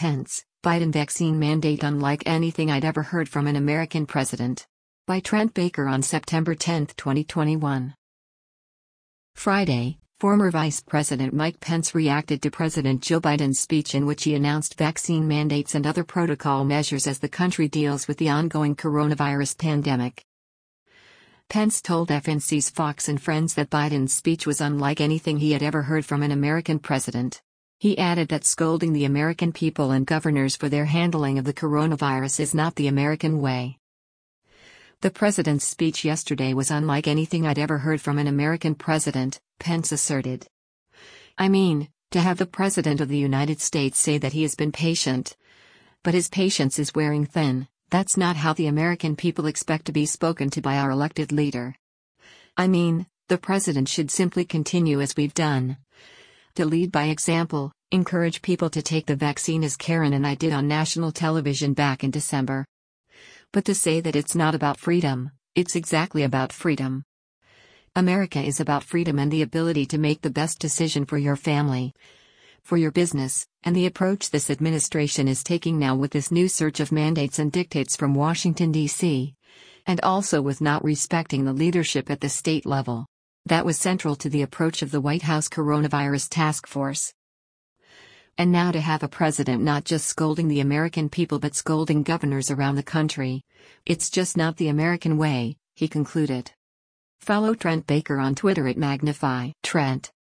Pence, Biden vaccine mandate unlike anything I'd ever heard from an American president. By Trent Baker on September 10, 2021. Friday, former Vice President Mike Pence reacted to President Joe Biden's speech in which he announced vaccine mandates and other protocol measures as the country deals with the ongoing coronavirus pandemic. Pence told FNC's Fox and Friends that Biden's speech was unlike anything he had ever heard from an American president. He added that scolding the American people and governors for their handling of the coronavirus is not the American way. The president's speech yesterday was unlike anything I'd ever heard from an American president, Pence asserted. I mean, to have the President of the United States say that he has been patient. But his patience is wearing thin. That's not how the American people expect to be spoken to by our elected leader. I mean, the president should simply continue as we've done. To lead by example, encourage people to take the vaccine as Karen and I did on national television back in December. But to say that it's not about freedom, it's exactly about freedom. America is about freedom and the ability to make the best decision for your family, for your business, and the approach this administration is taking now with this new surge of mandates and dictates from Washington, D.C., and also with not respecting the leadership at the state level. That was central to the approach of the White House Coronavirus Task Force. And now to have a president not just scolding the American people but scolding governors around the country. It's just not the American way, he concluded. Follow Trent Baker on Twitter at Magnify Trent.